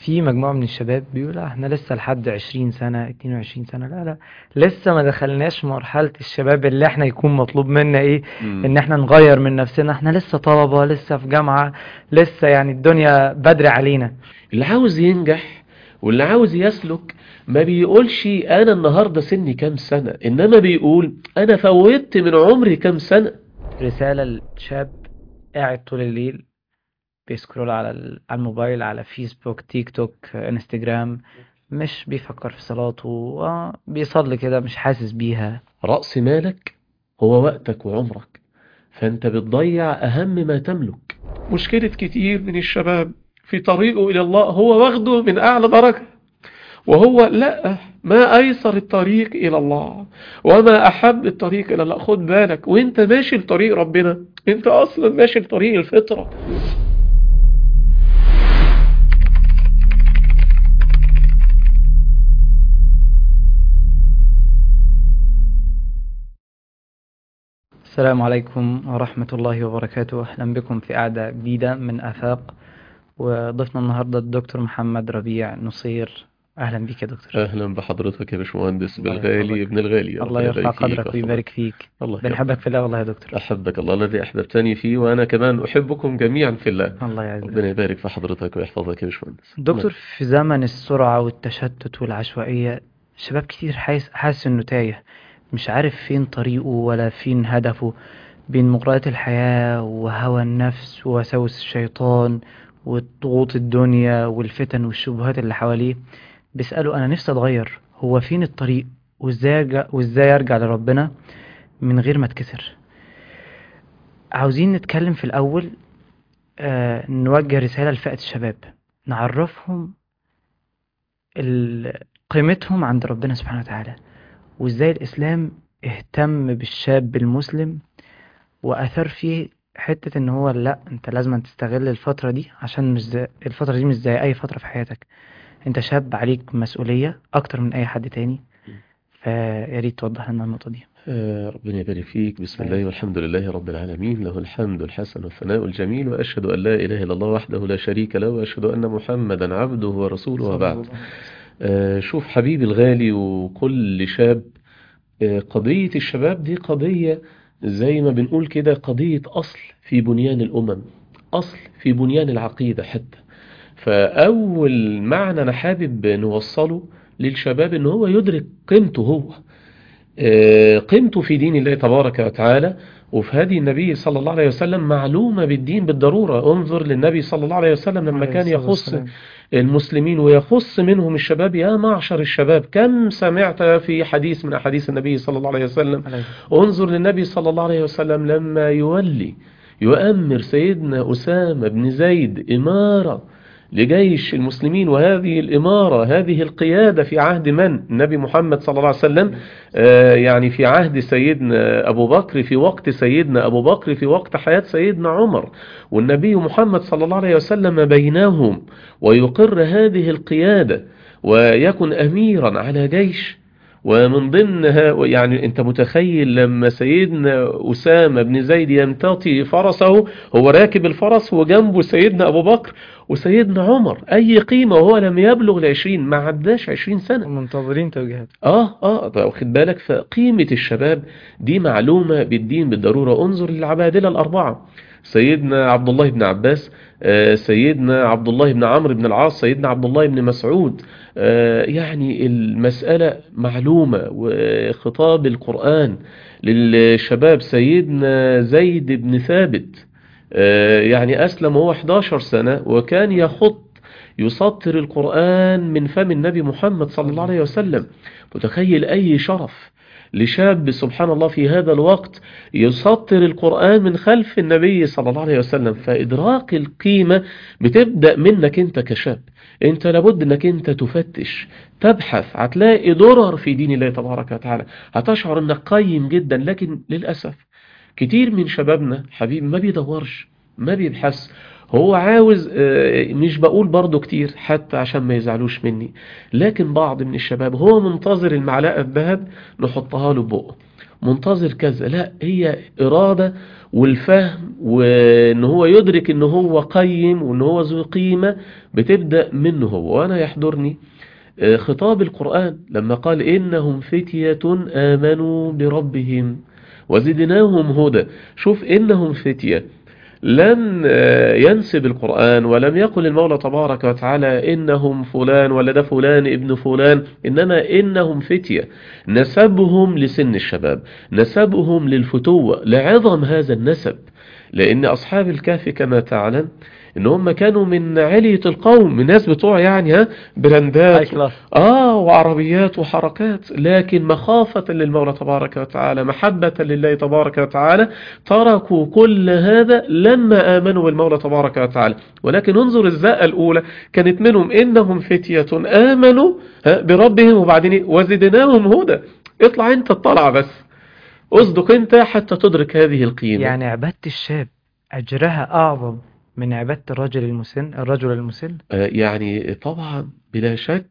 في مجموعة من الشباب بيقول احنا لسه لحد 20 سنة 22 سنة، لا لا، لسه ما دخلناش مرحلة الشباب اللي احنا يكون مطلوب منا ايه، ان مم. احنا نغير من نفسنا. احنا لسه طلبة، لسه في جامعة، لسه يعني الدنيا بدري علينا. اللي عاوز ينجح واللي عاوز يسلك ما بيقولش انا النهاردة سني كام سنة، انما بيقول انا فوتت من عمري كام سنة. رسالة لشاب قاعد طول الليل بيسكرول على على الموبايل، على فيسبوك، تيك توك، انستجرام، مش بيفكر في صلاته، بيصلي كده مش حاسس بيها. رأس مالك هو وقتك وعمرك، فانت بتضيع اهم ما تملك. مشكلة كتير من الشباب في طريقه الى الله هو واخده من اعلى درجة، وهو لا، ما ايسر الطريق الى الله وما احب الطريق الى الله. خد بالك وانت ماشي لطريق ربنا، انت اصلا ماشي لطريق الفطرة. السلام عليكم ورحمة الله وبركاته. أهلا بكم في قعدة جديدة من آفاق، وضيفنا النهاردة الدكتور محمد ربيع نصير. أهلا بك يا دكتور. اهلا بحضرتك يا باشمهندس، الله بالغالي يحفظك، ابن الغالي، الله ربنا يرفع يبارك فيك قدرك ويحفظك. ويبارك فيك. الله بنحبك يرضى. في الله والله يا دكتور. احبك الله الذي احببتني فيه، وانا كمان احبكم جميعا في الله. الله ربنا يعزك يبارك في حضرتك ويحفظك يا باشمهندس. دكتور. في زمن السرعة والتشتت والعشوائية، شباب كتير حاسس إنه تايه، مش عارف فين طريقه ولا فين هدفه، بين مغريات الحياة وهوى النفس ووساوس الشيطان وضغوط الدنيا والفتن والشبهات اللي حواليه. بيسألوا أنا نفسي أتغير، هو فين الطريق، وإزاي أرجع لربنا من غير ما أتكسر. عاوزين نتكلم في الأول، نوجه رسالة لفئة الشباب، نعرفهم قيمتهم عند ربنا سبحانه وتعالى، وإزاي الإسلام اهتم بالشاب المسلم وأثر فيه حتة إن هو لأ، أنت لازم تستغل الفترة دي، عشان مش زي الفترة دي، مش زي أي فترة في حياتك. أنت شاب عليك مسؤولية أكتر من أي حد تاني، فياريت توضح لنا النقطة دي. ربنا يبارك فيك. بسم الله الله يعزك. والحمد لله رب العالمين، له الحمد الحسن والثناء الجميل، وأشهد أن لا إله إلا الله وحده لا شريك له، وأشهد أن محمدا عبده ورسوله، صلى وبعد. الله عليه وسلم. شوف حبيبي الغالي وكل شاب، قضية الشباب دي قضية زي ما بنقول كده، قضية أصل في بنيان الأمم، أصل في بنيان العقيدة حتى. فأول معنى أنا حابب نوصله للشباب إن هو يدرك قيمته، هو قيمته في دين الله تبارك وتعالى وفي هدي النبي صلى الله عليه وسلم، معلومة بالدين بالضرورة. انظر للنبي صلى الله عليه وسلم لما عليه كان الصلاة يخص والسلام. المسلمين ويخص منهم الشباب: يا معشر الشباب. كم سمعت في حديث من أحاديث النبي صلى الله عليه وسلم؟ عليه الصلاة انظر للنبي صلى الله عليه وسلم لما يؤمر سيدنا أسامة بن زيد إمارة لجيش المسلمين، وهذه الإمارة هذه القيادة في عهد من؟ النبي محمد صلى الله عليه وسلم. والسلام. يعني في عهد سيدنا أبو بكر، في وقت سيدنا أبو بكر، في وقت حياة سيدنا عمر، والنبي محمد صلى الله عليه وسلم بينهم، ويقر هذه القيادة ويكن أميرا على جيش. ومن ضمنها يعني انت متخيل لما سيدنا أسامة بن زيد يمتطي فرسه، هو راكب الفرس وجنبه سيدنا أبو بكر وسيدنا عمر، أي قيمة وهو لم يبلغ ل20، ما عداش 20 سنة. ومنتظرين توجيهات. واخد بالك؟ فقيمة الشباب دي معلومة بالدين بالضرورة. انظر للعبادلة الأربعة: سيدنا عبد الله بن عباس، سيدنا عبد الله بن عمرو بن العاص، سيدنا عبد الله بن مسعود. يعني المسألة معلومة. وخطاب القرآن للشباب: سيدنا زيد بن ثابت، يعني أسلم وهو 11 سنة، وكان يسطر القرآن من فم النبي محمد صلى الله عليه وسلم. متخيل أي شرف لشاب سبحان الله في هذا الوقت يسطر القرآن من خلف النبي صلى الله عليه وسلم. فإدراك القيمة بتبدأ منك أنت كشاب. أنت لابد أنك أنت تفتش، تبحث، هتلاقي درر في دين الله تبارك وتعالى، هتشعر أنك قيم جدا. لكن للأسف كتير من شبابنا حبيبي ما بيدورش، ما بيبحث. هو عاوز، مش بقول برضو كتير حتى عشان ما يزعلوش مني، لكن بعض من الشباب هو منتظر المعلقة الذهب نحطها له بقه، منتظر كذا، لا، هي إرادة والفهم وإن هو يدرك إن هو قيم وإن هو ذو قيمة بتبدأ منه هو. وأنا يحضرني خطاب القرآن لما قال إنهم فتية آمنوا بربهم وزدناهم هدى. شوف، إنهم فتية، لم ينسب القرآن ولم يقل المولى تبارك وتعالى إنهم فلان ولا ده فلان ابن فلان، إنما إنهم فتية، نسبهم لسن الشباب، نسبهم للفتوة، لعظم هذا النسب. لأن أصحاب الكهف كما تعلم إن هم كانوا من علية القوم، من الناس بتوع يعني هاي براندات كلاس. وعربيات وحركات، لكن مخافة للمولى تبارك وتعالى، محبة لله تبارك وتعالى، تركوا كل هذا لما آمنوا بالمولى تبارك وتعالى. ولكن انظر الزاء الأولى كانت منهم إنهم فتية آمنوا بربهم، وبعدين وزدناهم هدى. اطلع انت الطلع بس، اصدق انت حتى تدرك هذه القيمة. يعني عبادة الشاب أجرها أعظم من عبادة الرجل المسن. يعني طبعا بلا شك.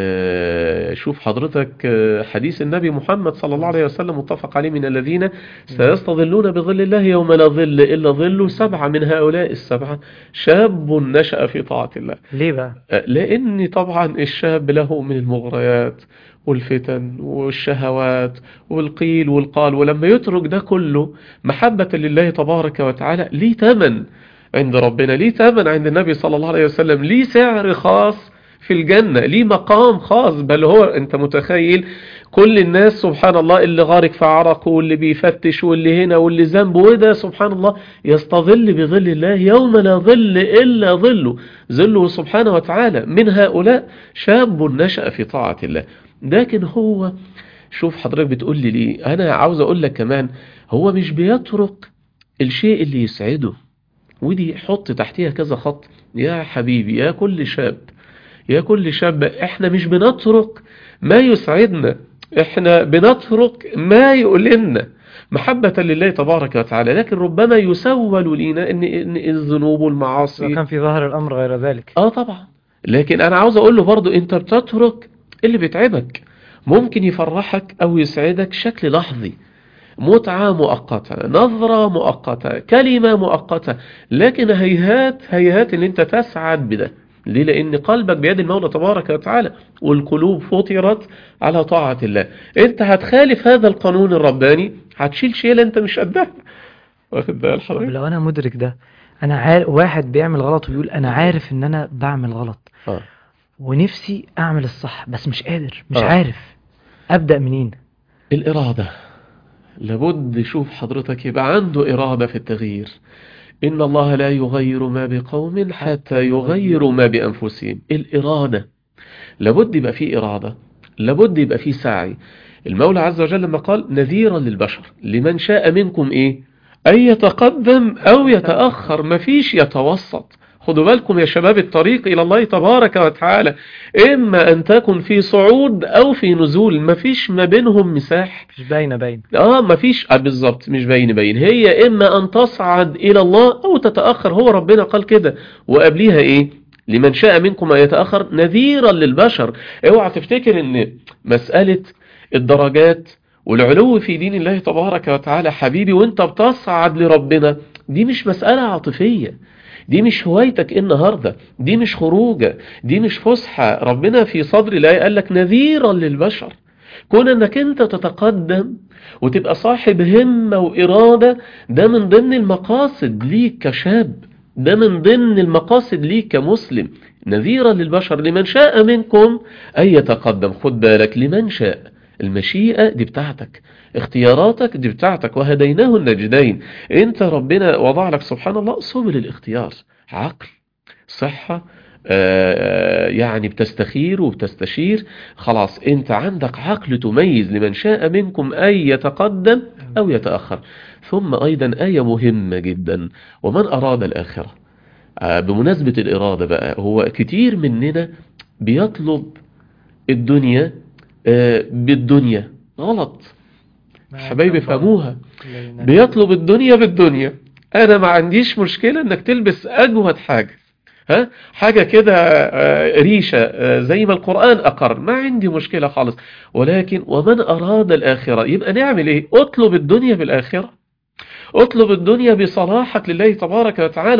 شوف حضرتك حديث النبي محمد صلى الله عليه وسلم متفق عليه: من الذين سيستظلون بظل الله يوم لا ظل إلا ظل. 7 من هؤلاء السبعة شاب نشأ في طاعة الله. ليه بقى؟ لأن طبعا الشاب له من المغريات والفتن والشهوات والقيل والقال، ولما يترك ده كله محبة لله تبارك وتعالى، ليه تمن عند ربنا، ليه تمن عند النبي صلى الله عليه وسلم، ليه سعر خاص في الجنة، ليه مقام خاص. بل هو انت متخيل كل الناس سبحان الله اللي غارق في عرقه واللي بيفتش واللي هنا واللي ذنبه، وده سبحان الله يستظل بظل الله يوم لا ظل إلا ظله، ظله سبحانه وتعالى. من هؤلاء شاب نشأ في طاعة الله. لكن هو، شوف حضرتك بتقول لي ليه، أنا عاوز أقول لك كمان، هو مش بيترك الشيء اللي يسعده. ودي حط تحتيها كذا خط يا حبيبي، يا كل شاب، يا كل شاب، احنا مش بنترك ما يسعدنا، احنا بنترك ما يؤلمنا محبة لله تبارك وتعالى. لكن ربما يسول لنا ان الذنوب والمعاصي، وكان في ظاهر الأمر غير ذلك. طبعا. لكن انا عاوز اقول له برضو، انت بتترك اللي بيتعبك، ممكن يفرحك او يسعدك شكل لحظي، متعة مؤقتة، نظرة مؤقتة، كلمة مؤقتة، لكن هيهات هيهات ان انت تسعد بده. ليه؟ لان قلبك بيد المولى تبارك وتعالى، والقلوب فطرت على طاعة الله. انت هتخالف هذا القانون الرباني، هتشيل شيلة انت مش قدها. واخد بال طب حضرتك؟ لو أنا مدرك ده، أنا عارف واحد بيعمل غلط ويقول أنا عارف إن أنا بعمل غلط اه ونفسي أعمل الصح بس مش قادر، مش اه عارف أبدأ منين؟ الإرادة لابد. شوف حضرتك يبقى عنده إرادة في التغيير. إن الله لا يغير ما بقوم حتى يغيروا ما بأنفسهم. الإرادة لابد يبقى فيه إرادة، لابد يبقى فيه سعي. المولى عز وجل لما قال نذيرا للبشر لمن شاء منكم أن يتقدم أو يتأخر، مفيش يتوسط. خدوا بالكم يا شباب، الطريق إلى الله تبارك وتعالى إما أن تكون في صعود أو في نزول، مفيش ما بينهم مساحة. مش باين. مفيش بالظبط، مش باين. هي إما أن تصعد إلى الله أو تتأخر. هو ربنا قال كده، وقبليها لمن شاء منكم أن يتأخر نذيرا للبشر. اوعى تفتكر ان مسألة الدرجات والعلو في دين الله تبارك وتعالى حبيبي وانت بتصعد لربنا، دي مش مسألة عاطفية، دي مش هوايتك النهاردة، دي مش خروجة، دي مش فسحة. ربنا في صدر الآية قال لك نذيرا للبشر. كون انك انت تتقدم وتبقى صاحب همة وإرادة، ده من ضمن المقاصد ليك كشاب، ده من ضمن المقاصد ليك كمسلم. نذيرا للبشر لمن شاء منكم أن يتقدم. خد بالك، لمن شاء، المشيئة دي بتاعتك، اختياراتك دي بتاعتك، وهديناه النجدين. انت ربنا وضع لك سبحان الله سبل الاختيار، عقل، صحة، يعني بتستخير وبتستشير. خلاص انت عندك عقل تميز لمن شاء منكم أن يتقدم أو يتأخر. ثم أيضا آية مهمة جدا: ومن أراد الآخرة. بمناسبة الإرادة بقى، هو كتير مننا بيطلب الدنيا بالدنيا. غلط حبايبي، فهموها. بيطلب الدنيا بالدنيا. أنا ما عنديش مشكلة أنك تلبس أجود حاجة، حاجة كده ريشة، زي ما القرآن أقر، ما عندي مشكلة خالص. ولكن ومن أراد الآخرة، يبقى نعمل إيه؟ اطلب الدنيا بالآخرة، اطلب الدنيا بصلاحك لله تبارك وتعالى.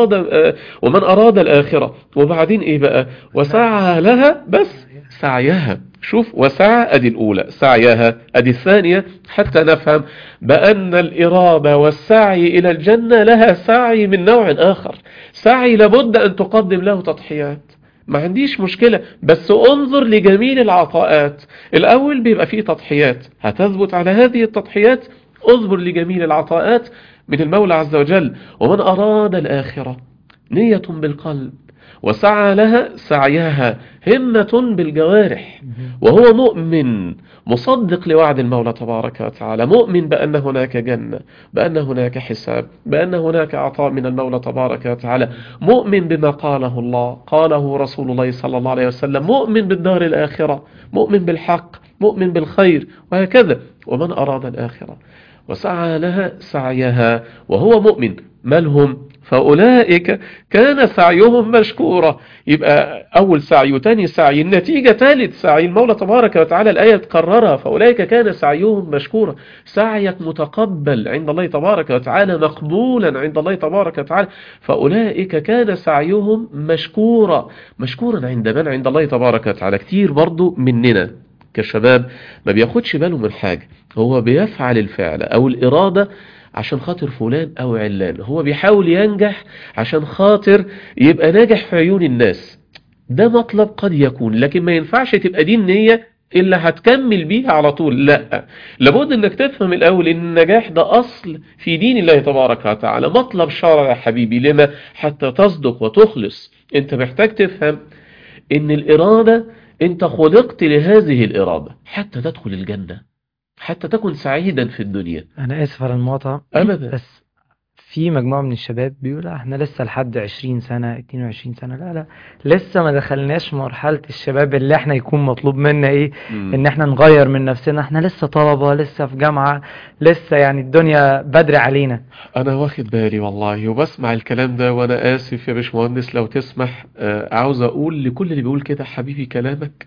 ومن أراد الآخرة، وبعدين إيه بقى؟ وسعى لها، بس سعيها. شوف، وسعى أدي الأولى، سعيها أدي الثانية، حتى نفهم بأن الإرادة والسعي إلى الجنة لها سعي من نوع آخر. سعي لابد أن تقدم له تضحيات، ما عنديش مشكلة، بس انظر لجميل العطاءات. الأول بيبقى فيه تضحيات، هتثبت على هذه التضحيات، اصبر لجميل العطاءات من المولى عز وجل. ومن أراد الآخرة، نية بالقلب، وسعى لها سعيها، همة بالجوارح، وهو مؤمن مصدق لوعد المولى تبارك وتعالى، مؤمن بأن هناك جنة، بأن هناك حساب، بأن هناك عطاء من المولى تبارك وتعالى، مؤمن بما قاله الله قاله رسول الله صلى الله عليه وسلم، مؤمن بالدار الآخرة، مؤمن بالحق، مؤمن بالخير، وهكذا. ومن أراد الآخرة وسعى لها سعيها وهو مؤمن، من هم؟ فأولئك كان سعيهم مشكورا. يبقى أول سعي وتاني سعي، النتيجة ثالث سعي. المولى تبارك وتعالى الآية تكررها، فأولئك كان سعيهم مشكورا. سعيك متقبل عند الله تبارك وتعالى، مقبولا عند الله تبارك وتعالى. فأولئك كان سعيهم مشكورا. مشكورا عند من؟ عند الله تبارك وتعالى. كتير برضو مننا كشباب ما بياخدش باله من حاجة، هو بيفعل الفعل أو الإرادة عشان خاطر فلان أو علان، هو بيحاول ينجح عشان خاطر يبقى ناجح في عيون الناس. ده مطلب قد يكون، لكن ما ينفعش تبقى دي النية اللي هتكمل بيها على طول، لا، لابد انك تفهم الأول ان النجاح ده أصل في دين الله تبارك وتعالى، مطلب شرع يا حبيبي. لما؟ حتى تصدق وتخلص. انت محتاج تفهم ان الإرادة، انت خلقت لهذه الإرادة حتى تدخل الجنة، حتى تكن سعيدا في الدنيا. أنا آسف على المقاطعة أبدا. بس في مجموعة من الشباب بيقول احنا لسه لحد 20 سنة 22 سنة. لا لا، لسه ما دخلناش مرحلة الشباب اللي احنا يكون مطلوب منا ايه، ان احنا نغير من نفسنا. احنا لسه طلبة، لسه في جامعة، لسه يعني الدنيا بدري علينا. أنا واخد بالي والله وبسمع الكلام ده، وأنا آسف يا باشمهندس لو تسمح، عاوز أقول لكل اللي بيقول كده، حبيبي كلامك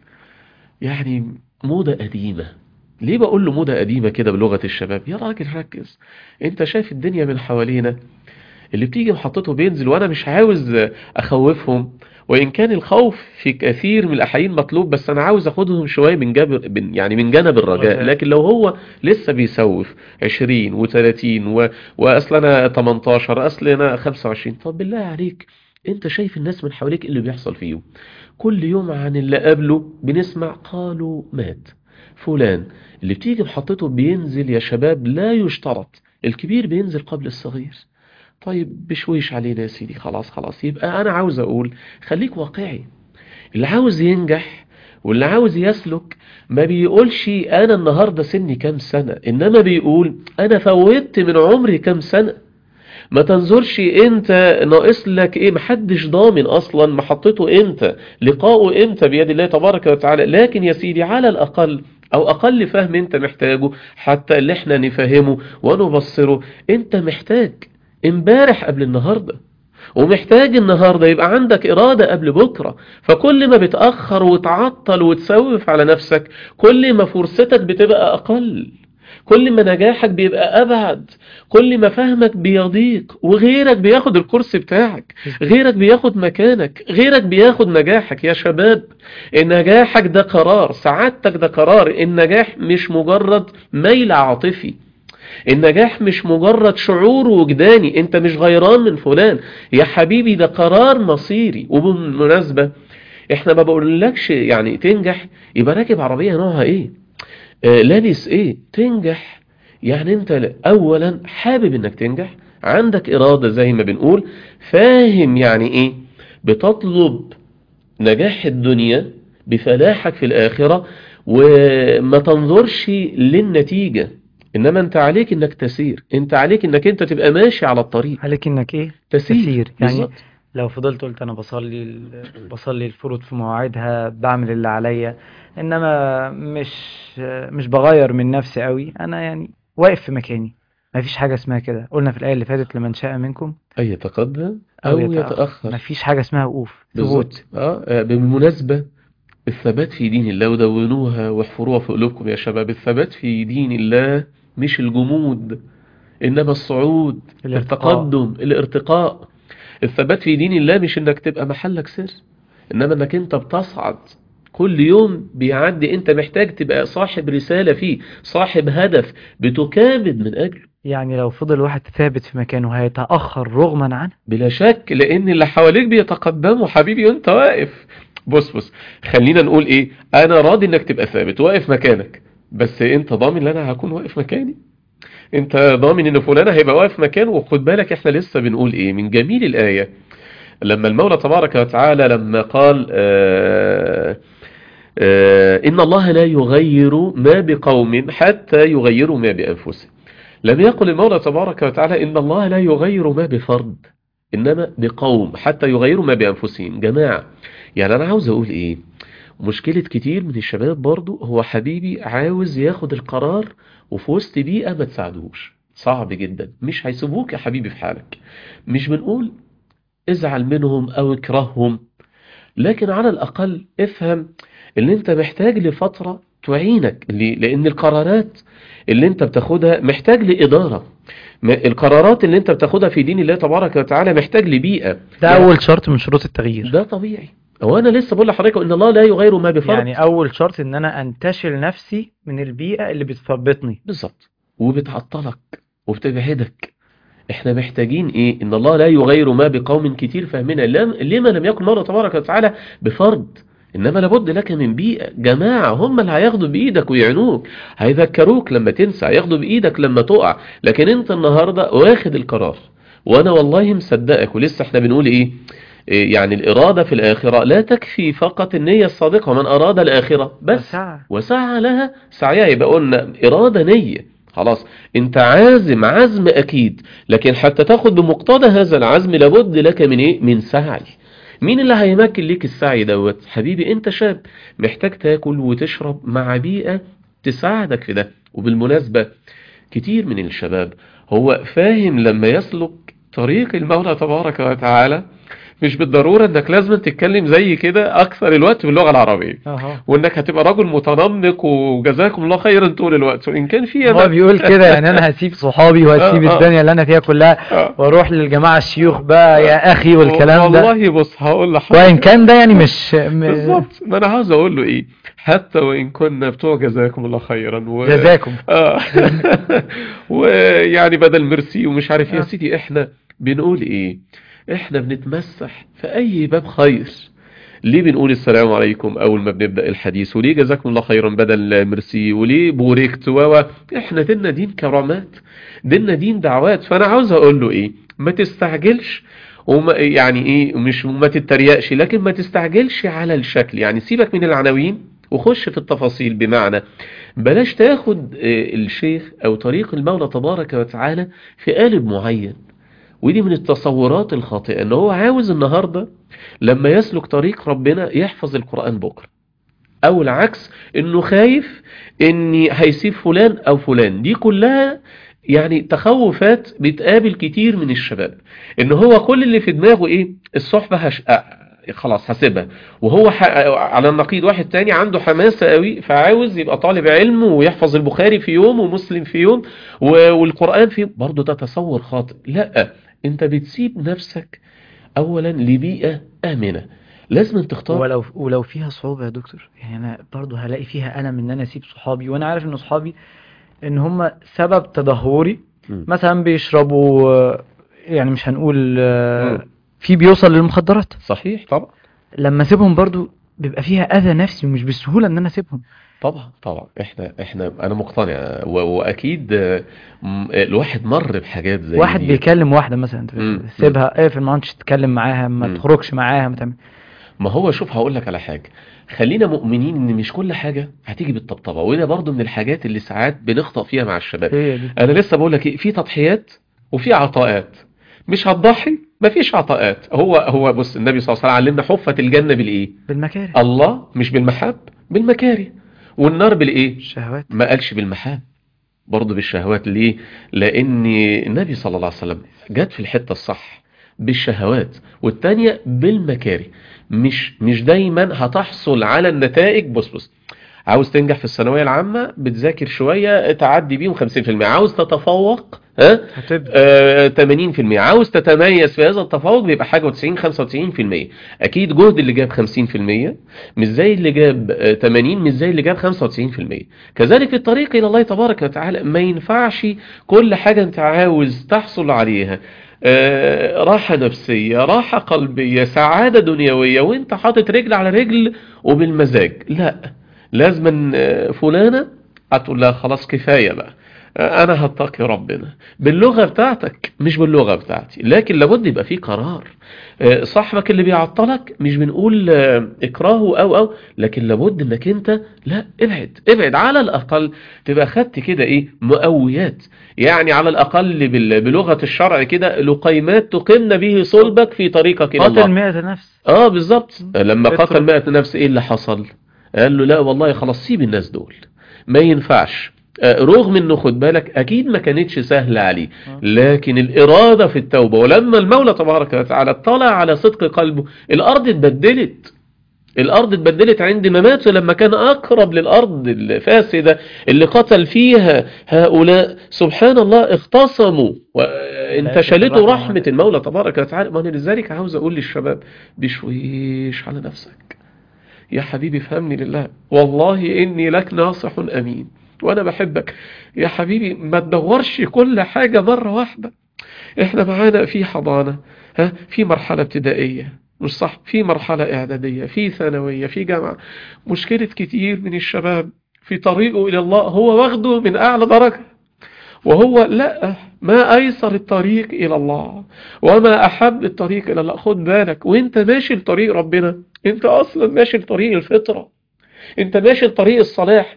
يعني موضة قديمة. ليه بقول له موضة قديمة كده بلغة الشباب؟ يا راجل ركز، انت شايف الدنيا من حوالينا، اللي بتيجي محطته بينزل. وانا مش عاوز اخوفهم، وان كان الخوف في كثير من الاحيان مطلوب، بس انا عاوز اخدهم شويه من يعني من جانب الرجاء. لكن لو هو لسه بيسوف 20 و30 واصل انا 18، اصل انا 25، طب بالله عليك، انت شايف الناس من حواليك اللي بيحصل فيهم كل يوم؟ عن اللي قبله بنسمع قالوا مات فلان. اللي بتيجي محطته بينزل يا شباب، لا يشترط الكبير بينزل قبل الصغير. طيب بشويش علينا يا سيدي، خلاص خلاص. يبقى أنا عاوز أقول خليك واقعي. اللي عاوز ينجح واللي عاوز يسلك ما بيقولش أنا النهاردة سني كام سنة، إنما بيقول أنا فوتت من عمري كام سنة. ما تنظرش انت ناقص لك ايه، محدش ضامن اصلا محطته امتى، لقاؤه امتى بيد الله تبارك وتعالى. لكن يا سيدي على الاقل او اقل فهم انت محتاجه، حتى اللي احنا نفهمه ونبصره، انت محتاج امبارح قبل النهاردة، ومحتاج النهاردة يبقى عندك إرادة قبل بكرة. فكل ما بتأخر وتعطل وتسوف على نفسك، كل ما فرصتك بتبقى أقل، كل ما نجاحك بيبقى أبعد، كل ما فهمك بيضيق، وغيرك بياخد الكرسي بتاعك، غيرك بياخد مكانك، غيرك بياخد نجاحك. يا شباب، النجاحك ده قرار، سعادتك ده قرار. النجاح مش مجرد ميل عاطفي، النجاح مش مجرد شعور وجداني، انت مش غيران من فلان يا حبيبي، ده قرار مصيري. وبالمناسبة احنا ما بقولكش يعني تنجح يبقى راكب عربية نوعها ايه، لابس ايه. تنجح يعني انت اولا حابب انك تنجح، عندك ارادة زي ما بنقول، فاهم يعني ايه بتطلب نجاح الدنيا بفلاحك في الآخرة، وما تنظرش للنتيجة، إنما أنت عليك إنك تسير، أنت عليك إنك أنت تبقى ماشي على الطريق، عليك انك ايه، تسير يعني بالظبط. لو فضلت قلت انا بصلي الفروض في مواعيدها، بعمل اللي عليا، انما مش بغير من نفسي قوي، انا يعني واقف في مكاني. ما فيش حاجة اسمها كده، قلنا في الآية اللي فاتت لمن شاء منكم أي يتقدم أو أو يتأخر. ما يتأخر. فيش حاجة اسمها وقوف، ثبوت. بالظبط. بالمناسبة، الثبات في دين الله، ودونوها واحفروها في قلوبكم يا شباب، الثبات في دين الله مش الجمود، إنما الصعود، الارتقاء. التقدم، الارتقاء. الثبات في دين الله مش إنك تبقى محلك سر، إنما إنك أنت بتصعد كل يوم بيعدي، أنت محتاج تبقى صاحب رسالة فيه، صاحب هدف بتكابد من أجله. يعني لو فضل واحد ثابت في مكانه هيتأخر رغما عنه. بلا شك، لأن اللي حواليك بيتقدموا حبيبي وأنت واقف. بص، خلينا نقول إيه، أنا راضي إنك تبقى ثابت واقف مكانك، بس أنت ضامن إن أنا هكون واقف مكاني؟ أنت ضامن إن فلان هيبقى واقف مكانه؟ وخد بالك إحنا لسه بنقول إيه من جميل الآية، لما المولى تبارك وتعالى لما قال إن الله لا يغير ما بقوم حتى يغيروا ما بأنفسهم. لم يقل المولى تبارك وتعالى إن الله لا يغير ما بفرد، إنما بقوم حتى يغيروا ما بأنفسهم. جماعة، يعني أنا عاوز أقول إيه، مشكلة كتير من الشباب برضو هو حبيبي عاوز ياخد القرار وفي وسط بيئة ما تساعدوش، صعب جدا، مش هيسيبوك يا حبيبي في حالك. مش بنقول ازعل منهم أو اكرههم، لكن على الأقل افهم اللي انت محتاج لفترة تعينك، لأن القرارات اللي انت بتاخدها محتاج لإدارة، القرارات اللي انت بتاخدها في دين الله تبارك وتعالى محتاج لبيئة. ده يعني أول شرط من شروط التغيير. ده طبيعي. هو أنا لسه بقول لحضرتك إن الله لا يغير ما بفرد. يعني أول شرط إن أنا أنتشل نفسي من البيئة اللي بتثبطني. بالظبط، وبتعطلك وبتبعدك. احنا محتاجين ايه؟ ان الله لا يغير ما بقوم، كتير فهمنا لما لم يكن الله تبارك وتعالى بفرد، انما لابد لك من بيئة. جماعة هم اللي هياخدوا بايدك ويعنوك، هيذكروك لما تنسى، هياخدوا بايدك لما تقع، لكن انت النهاردة واخد القرار، وانا والله مصدقك. ولسه احنا بنقول ايه، يعني الإرادة في الآخرة لا تكفي فقط النية الصادقة، ومن أراد الآخرة بس وسعى لها سعيها، يبقى قلنا إرادة نية خلاص، انت عازم عزم أكيد، لكن حتى تاخد بمقتضى هذا العزم لابد لك من ايه؟ من سعي. مين اللي هيمكن ليك السعي دوت؟ حبيبي انت شاب محتاج تاكل وتشرب مع بيئة تساعدك في ده. وبالمناسبة كتير من الشباب هو فاهم لما يسلك طريق المولى تبارك وتعالى مش بالضرورة انك لازم تتكلم زي كده اكثر الوقت باللغة العربية، وانك هتبقى رجل متنمق وجزاكم الله خيرا طول الوقت، وان كان فيها هو بيقول كده يعني انا هسيب صحابي وهسيب الدنيا اللي انا فيها كلها واروح للجماعة الشيوخ بقى يا اخي والكلام ده. والله بص هقول لحضرتك، وان كان ده يعني مش بالظبط، ما انا عاوز اقول له ايه، حتى وان كنا بتوع جزاكم الله خيرا جزاكم ويعني بدل ميرسي ومش عارف يا سيدي، احنا بنقول ايه، احنا بنتمسح في اي باب خير. ليه بنقول السلام عليكم اول ما بنبدأ الحديث، وليه جزاكم الله خيرا بدل ميرسي، وليه بوريكت احنا ديننا دين كرامات، ديننا دين دعوات. فانا عاوز اقول له ايه، ما تستعجلش، وما يعني ايه، مش ما تتريقش، لكن ما تستعجلش على الشكل، يعني سيبك من العناوين وخش في التفاصيل. بمعنى بلاش تاخد الشيخ او طريق المولى تبارك وتعالى في قالب معين، ودي من التصورات الخاطئة، ان هو عاوز النهاردة لما يسلك طريق ربنا يحفظ القرآن بكرة، او العكس، انه خايف اني هيسيب فلان او فلان. دي كلها يعني تخوفات بتقابل كتير من الشباب، ان هو كل اللي في دماغه ايه، الصحبة خلاص هسيبها، وهو على النقيض واحد تاني عنده حماسة قوي فعاوز يبقى طالب علم ويحفظ البخاري في يوم ومسلم في يوم والقرآن في يوم. برضه ده تصور خاطئ. لا، انت بتسيب نفسك اولا لبيئة امنة، لازم تختار. ولو فيها صعوبة يا دكتور، يعني انا برضه هلاقي فيها ألم ان انا اسيب صحابي، وانا عارف ان صحابي ان هم سبب تدهوري، مثلا بيشربوا، يعني مش هنقول في بيوصل للمخدرات. صحيح طبعا. لما اسيبهم برضو بيبقى فيها اذى نفسي، ومش بالسهولة ان انا اسيبهم. طبعا احنا انا مقتنع واكيد الواحد مر بحاجات زي واحد دي. بيكلم واحدة مثلا سيبها، اقفل ما عادش تتكلم معاها، ما تخرجش معاها، ما تعمل. ما هو شوف هقول لك على حاجة، خلينا مؤمنين ان مش كل حاجة هتيجي بالطبطبة، وده برضو من الحاجات اللي ساعات بنخطأ فيها مع الشباب. انا لسه بقول لك في تضحيات وفي عطاءات، مش هتضحي مفيش عطاءات. هو بص، النبي صلى الله عليه وسلم علمنا حفت الجنة بالايه؟ بالمكاره. الله مش بالمحاب، بالمكاره. والنار بالايه؟ الشهوات. ما قالش بالمحاب، برضه بالشهوات. ليه؟ لأن النبي صلى الله عليه وسلم جت في الحتة الصح بالشهوات، والتانية بالمكاره. مش دايما هتحصل على النتائج. بص، عاوز تنجح في الثانوية العامة بتذاكر شوية تعدي بيهم 50%، عاوز تتفوق هتبدأ 80%، عاوز تتميز في هذا التفوق بيبقى حاجة 90 95%. أكيد جهد اللي جاب 50% مش زي اللي جاب 80، مش زي اللي جاب 95%. كذلك في الطريق إلى الله تبارك وتعالى ما ينفعش كل حاجة أنت عاوز تحصل عليها راحة نفسية، راحة قلبية، سعادة دنيوية، وانت حاطط رجل على رجل وبالمزاج. لا، لازم فلانة هتقول لها خلاص كفاية بقى، انا هتقي ربنا باللغة بتاعتك مش باللغة بتاعتي. لكن لابد يبقى فيه قرار. صاحبك اللي بيعطلك مش بنقول اكرهه او لكن لابد انك انت لا، ابعد على الاقل. تبقى خدت كده ايه مقويات، يعني على الاقل بلغة الشرع كده لقيمات تقمن به صلبك في طريقك الى قاتل الله. 100 نفس. بالظبط. لما قتل اترك. 100 نفس ايه اللي حصل؟ قال له لا والله خلاص سيب الناس دول، ما ينفعش. رغم انه خد بالك اكيد ما كانتش سهلة عليه، لكن الارادة في التوبة. ولما المولى تبارك وتعالى اطلع على صدق قلبه الارض اتبدلت. الارض اتبدلت عند ما مات، لما كان اقرب للارض الفاسدة اللي قتل فيها هؤلاء سبحان الله اختصموا وانتشلته رحمة المولى تبارك وتعالى. ما انا لذلك عاوز اقول للشباب بشويش على نفسك يا حبيبي، فهمني لله، والله إني لك ناصح أمين وأنا بحبك يا حبيبي. ما تدورش كل حاجة مرة واحدة. إحنا معانا في حضانة، في مرحلة ابتدائية مش صح، في مرحلة إعدادية، في ثانوية، في جامعة. مشكلة كتير من الشباب في طريقه إلى الله هو واخده من أعلى درجة، وهو لا، ما أيسر الطريق إلى الله وما أحب الطريق إلى الله. خد بالك وانت ماشي لطريق ربنا، انت أصلا ماشي لطريق الفطرة، انت ماشي لطريق الصلاح.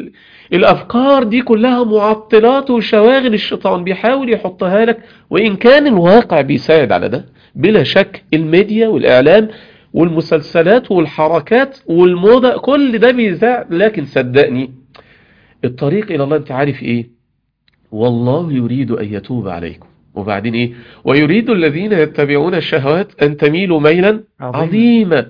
الأفكار دي كلها معطلات وشواغل الشيطان بيحاول يحطها لك، وإن كان الواقع بيساعد على ده بلا شك. الميديا والإعلام والمسلسلات والحركات والموضة كل ده بيساعد، لكن صدقني الطريق إلى الله انت عارف ايه؟ والله يريد أن يتوب عليكم. وبعدين إيه؟ ويريد الذين يتبعون الشهوات أن تميلوا ميلا عظيما.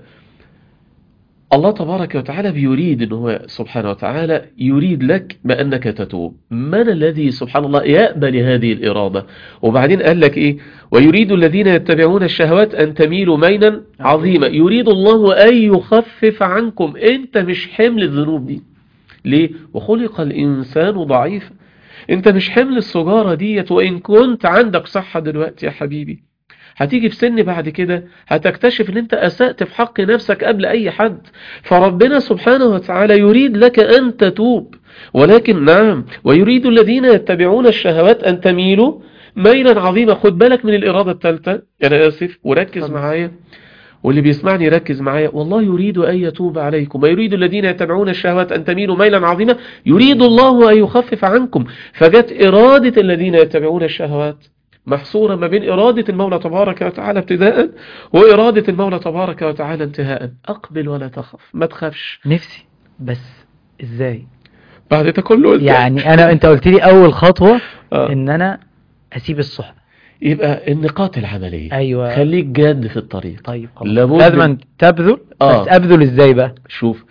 الله تبارك وتعالى بيريد أنه سبحانه وتعالى يريد لك بأنك تتوب. من الذي سبحان الله يقبل هذه الإرادة؟ وبعدين قال لك إيه؟ ويريد الذين يتبعون الشهوات أن تميلوا ميلا عظيما. يريد الله أن يخفف عنكم. أنت مش حمل الذنوب دي. ليه؟ وخلق الإنسان ضعيفا. انت مش حمل السجارة ديت، وإن كنت عندك صحة دلوقتي يا حبيبي هتيجي في سن بعد كده هتكتشف ان انت أسأت في حق نفسك قبل أي حد. فربنا سبحانه وتعالى يريد لك أن تتوب، ولكن نعم ويريد الذين يتبعون الشهوات أن تميلوا ميلا عظيما. خد بالك من الإرادة الثالثة، أنا آسف وركز معايا، واللي بيسمعني ركز معايا. والله يريد أن يتوب عليكم، ويريد الذين يتبعون الشهوات أن تميلوا ميلا عظيما. يريد الله أن يخفف عنكم. فجت إرادة الذين يتبعون الشهوات محصورة ما بين إرادة المولى تبارك وتعالى ابتداء وإرادة المولى تبارك وتعالى انتهاء. أقبل ولا تخف، ما تخافش. نفسي بس ازاي بعد ده كله ازاي؟ يعني انت قلت لي اول خطوة ان انا اسيب الصحبة، يبقى النقاط العملية. ايوه خليك جاد في الطريق. طيب لازم تبذل. بس ابذل ازاي بقى؟ شوف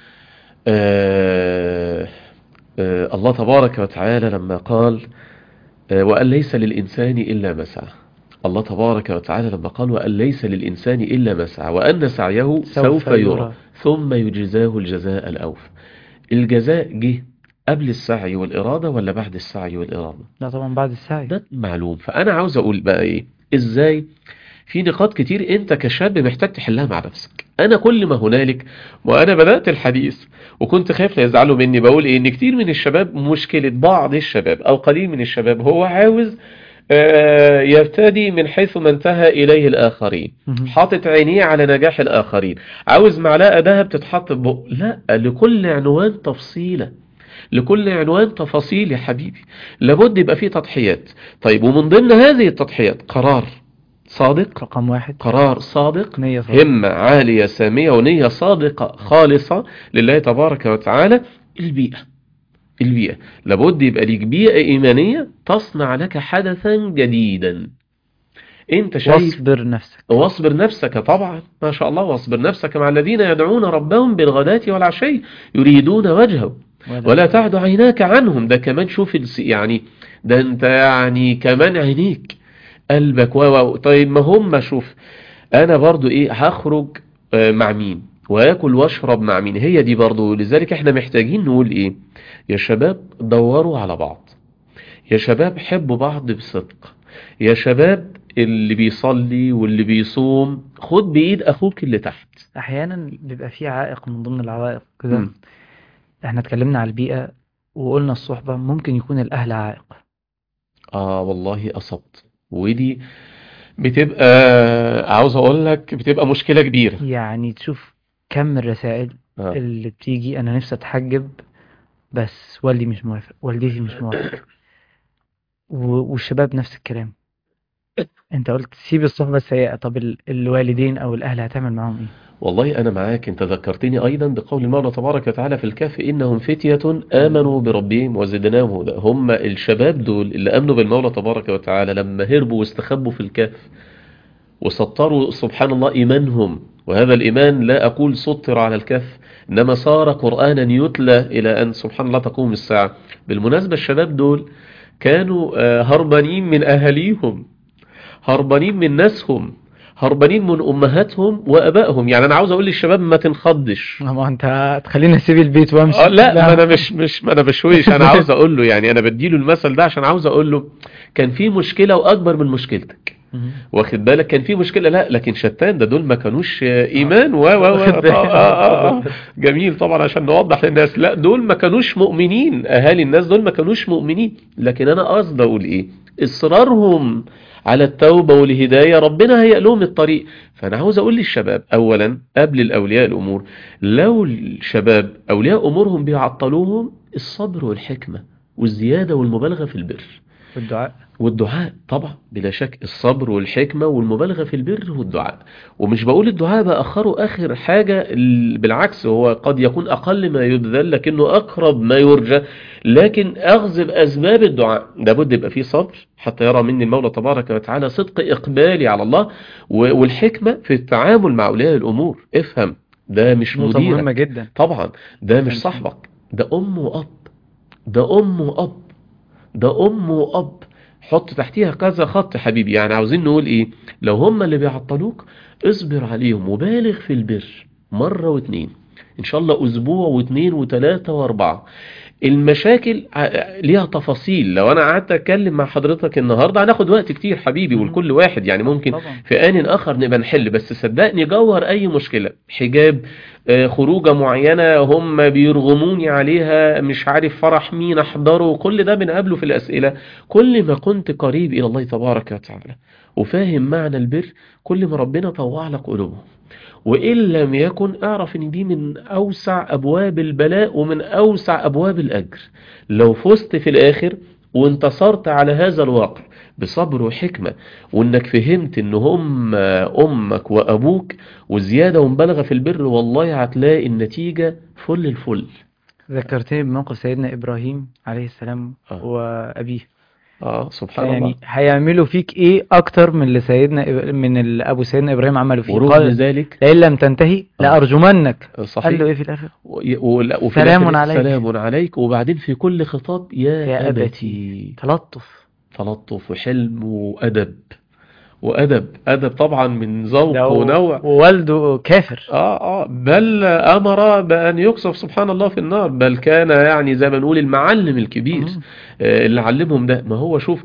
الله تبارك وتعالى لما قال وأن ليس للإنسان إلا ما سعى. الله تبارك وتعالى لما قال وأن ليس للإنسان إلا ما سعى وأن سعيه سوف يرى ثم يجزاه الجزاء الأوفى. الجزاء جه قبل السعي والإرادة ولا بعد السعي والإرادة؟ لا طبعا بعد السعي، ده معلوم. فأنا عاوز أقول بقى إيه، إزاي في نقاط كتير أنت كشاب محتاج تحلها مع نفسك. أنا كل ما هنالك، وأنا بدأت الحديث وكنت خايف لا يزعلوا مني، بقول إيه، إن كتير من الشباب، مشكلة بعض الشباب أو قليل من الشباب، هو عاوز يبتدي من حيث ما انتهى إليه الآخرين، حاطط عينيه على نجاح الآخرين، عاوز معلقة دهب تتحط ببق. لا، لكل عنوان تفصيلة، لكل عنوان تفاصيل يا حبيبي. لابد يبقى فيه تضحيات. طيب ومن ضمن هذه التضحيات قرار صادق، رقم 1 قرار صادق، نية صادقة، همة عالية سامية ونية صادقة خالصة لله تبارك وتعالى. البيئة، البيئة لابد يبقى ليك بيئة إيمانية تصنع لك حدثا جديدا. انت شايف. واصبر نفسك. واصبر نفسك طبعا، ما شاء الله، واصبر نفسك مع الذين يدعون ربهم بالغداة والعشي يريدون وجهه ولا تعد عيناك عنهم. ده كمان شوف يعني ده انت يعني كمان عينيك قلبك طيب ما هم شوف انا برضو ايه هخرج مع مين وياكل واشرب مع مين؟ هي دي برضو. لذلك احنا محتاجين نقول ايه يا شباب؟ دوروا على بعض يا شباب، حبوا بعض بصدق يا شباب. اللي بيصلي واللي بيصوم خد بإيد أخوك اللي تحت. احيانا بيبقى في عائق من ضمن العوائق كده. مم. احنا اتكلمنا على البيئة وقلنا الصحبة، ممكن يكون الاهل عائق. والله أصبت. ودي بتبقى عاوز أقول لك بتبقى مشكلة كبيرة. يعني تشوف كم الرسائل آه. اللي بتيجي: انا نفسي اتحجب بس والدي مش موافق، والدتي مش موافق، والشباب نفس الكلام. انت قلت سيب الصحبة السيئة، طب الوالدين او الاهل هتعمل معاهم ايه؟ والله أنا معاك. أنت ذكرتني أيضا بقول المولى تبارك وتعالى في الكهف: إنهم فتية آمنوا بربهم وزدناهم هدى. هم الشباب دول اللي آمنوا بالمولى تبارك وتعالى لما هربوا واستخبوا في الكهف وسطروا سبحان الله إيمانهم. وهذا الإيمان لا أقول سطر على الكهف، إنما صار قرآنا يتلى إلى أن سبحان الله تقوم الساعة. بالمناسبة الشباب دول كانوا هربانين من أهاليهم، هربانين من ناسهم، هربانين من أمهاتهم وأبائهم. يعني أنا عاوز أقول للشباب ما تنخضش. ما انت هتخليني اسيب البيت وامشي؟ لا ما انا مش ما انا بشويش. انا عاوز اقول له يعني انا بديله المثل ده عشان عاوز اقول له كان في مشكلة واكبر من مشكلتك. مهم. واخد بالك؟ كان في مشكلة، لا لكن شتان. ده دول ما كانوش ايمان واخد بالي. جميل طبعا عشان نوضح للناس. لا دول ما كانوش مؤمنين، اهالي الناس دول ما كانوش مؤمنين. لكن انا قصد اقول ايه؟ اصرارهم على التوبة والهداية ربنا هيأ لهم الطريق. فانا عاوز اقول للشباب اولا قبل الاولياء الامور، لو الشباب اولياء امورهم بيعطلوهم، الصبر والحكمة والزيادة والمبالغة في البر والدعاء. والدعاء طبعا بلا شك. الصبر والحكمة والمبالغة في البر والدعاء. ومش بقول الدعاء بأخره آخر حاجة، بالعكس هو قد يكون أقل ما يبذل لكنه أقرب ما يرجى. لكن أغزب أسباب الدعاء لابد يبقى فيه صبر حتى يرى مني المولى تبارك وتعالى صدق إقبالي على الله، والحكمة في التعامل مع أولياء الأمور. افهم ده مش نقطة مهمة مديرك جدا. طبعا، ده مش صاحبك، ده أم وأب، ده أم وأب، ده أم وأب. حط تحتيها كذا خط حبيبي. يعني عاوزين نقول ايه؟ لو هم اللي بيعطلوك اصبر عليهم وبالغ في البر مرة واتنين، ان شاء الله اسبوع واتنين وتلاتة واربعة. المشاكل ليها تفاصيل. لو انا قعدت اتكلم مع حضرتك النهاردة هناخد وقت كتير حبيبي، والكل واحد يعني ممكن طبعا. في آن اخر نبقى نحل. بس صدقني جوهر اي مشكلة حجاب، خروجة معينة هم بيرغموني عليها، مش عارف فرح مين احضره، كل ده بنقابله في الاسئلة. كل ما كنت قريب الى الله تبارك وتعالى وفاهم معنى البر، كل ما ربنا طوع لك قلوبهم. وإن لم يكن اعرف ان دي من اوسع ابواب البلاء ومن اوسع ابواب الاجر. لو فزت في الاخر وانتصرت على هذا الواقع بصبر وحكمة، وانك فهمت ان هم امك وابوك وزيادة ومبالغة في البر، والله هتلاقي النتيجة فل الفل. ذكرتني بموقف سيدنا إبراهيم عليه السلام آه. وأبيه. سبحان الله. يعني هيعملوا فيك إيه أكتر من اللي أبو سيدنا إبراهيم عملوا فيه؟ ورغم قال: ذلك لئن لم تنتهي لأرجمنك. قال صحيح. له إيه في الآخر؟ وفي سلام الآخر عليك. سلام عليك. وبعدين في كل خطاب يا يا أبتي. أبتي. تلطف. تلطف وحلم وأدب. وأدب طبعا من ده ذوق ونوع. ووالده كافر. بل أمر بأن يقذف سبحان الله في النار. بل كان يعني زي ما نقول المعلم الكبير اللي علمهم ده. ما هو شوف